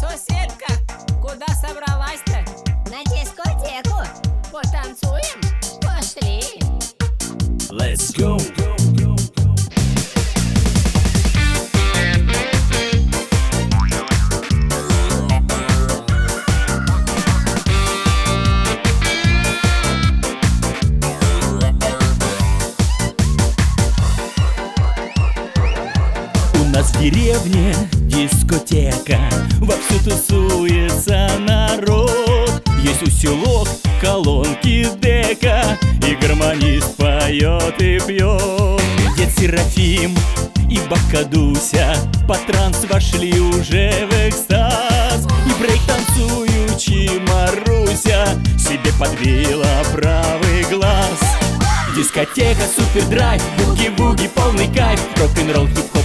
Светка, куда собралась-то? На дискотеку. Потанцуем? Пошли. Let's go. У нас в деревне дискотека, вовсю тусуется народ. Есть усилок, колонки, дека, и гармонист поет и пьет. Дед Серафим и бабка Дуся по транс вошли уже в экстаз. И брейк танцуючи Маруся себе подбила правый глаз. Дискотека, супердрайв, буги-буги, полный кайф, рок-н-ролл, хип-хоп,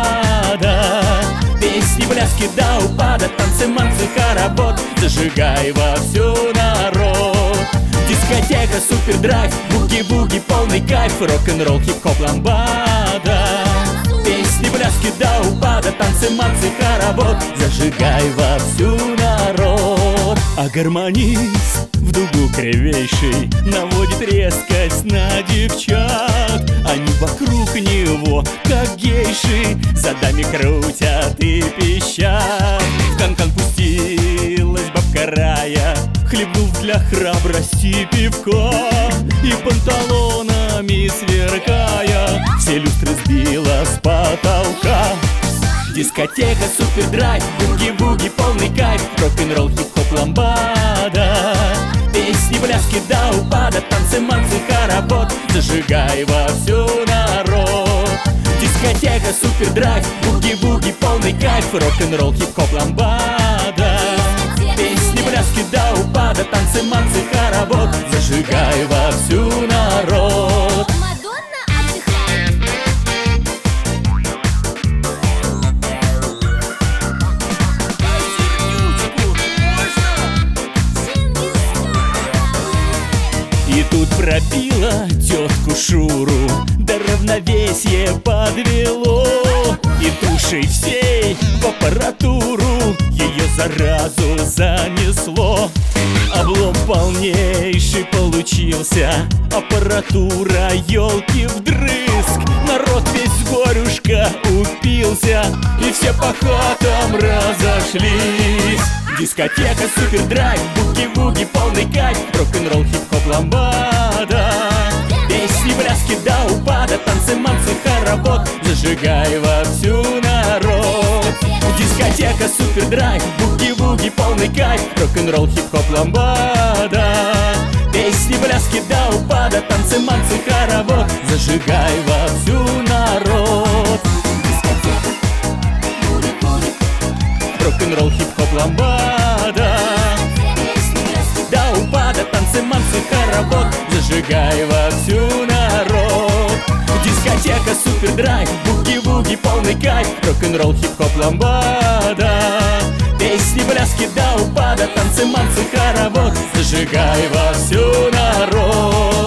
ламбада. Песни, пляски до упада, танцы, манцы, хоровод, зажигай вовсю народ. Дискотека, супердрайв, буги-буги, полный кайф, рок-н-ролл, хип-хоп, ламбада. Песни, пляски до упада, танцы, манцы, хоровод, зажигай вовсю народ. А гармонист в дугу кривейший наводит резкость на девчат. Они вокруг него, как гейши, задами крутят и пищат. В канкан пустилась бабка Рая, хлебнув для храбрости пивка, и панталонами сверкая все люстры сбила с потолка. Дискотека, супердрайв, буги-буги, полный кайф, рок-н-ролл, хип-хоп, ламбада. Песни, пляски до упада, танцы, манцы, хоровод, зажигай вовсю народ. Дискотека, супердрайв, буги-буги, полный кайф, рок-н-ролл, хип-хоп, ламбада. Песни, пляски до упада, танцы, манцы, хоровод, зажигай вовсю народ. Мадонна отдыхает. И тут пробила тетку Шуру, да равновесие подвело. И душей всей в аппаратуру ее заразу занесло. Облом полнейший получился, аппаратура елки вдрызг. Народ весь в горюшка упился, и все по хатам разошлись. Дискотека, супердрайв, буги-буги, полный кайф, рок-н-ролл, хип-хоп, ламбада. Песни, пляски до упада, танцы, манцы, хоровод, зажигай вовсю народ. Дискотека, супердрайв, буги-буги, полный кайф, рок-н-ролл, хип-хоп, ламбада. Песни, пляски до упада, танцы, манцы, хоровод, зажигай вовсю народ. Рок-н-ролл, хип-хоп, ламбада. До упада, танцы, манцы, хоровод, зажигай вовсю народ. Дискотека, супердрайв, буги-буги, полный кайф, рок-н-ролл, хип-хоп, ламбада. Песни, пляски до упада, танцы, манцы, хоровод, зажигай вовсю народ.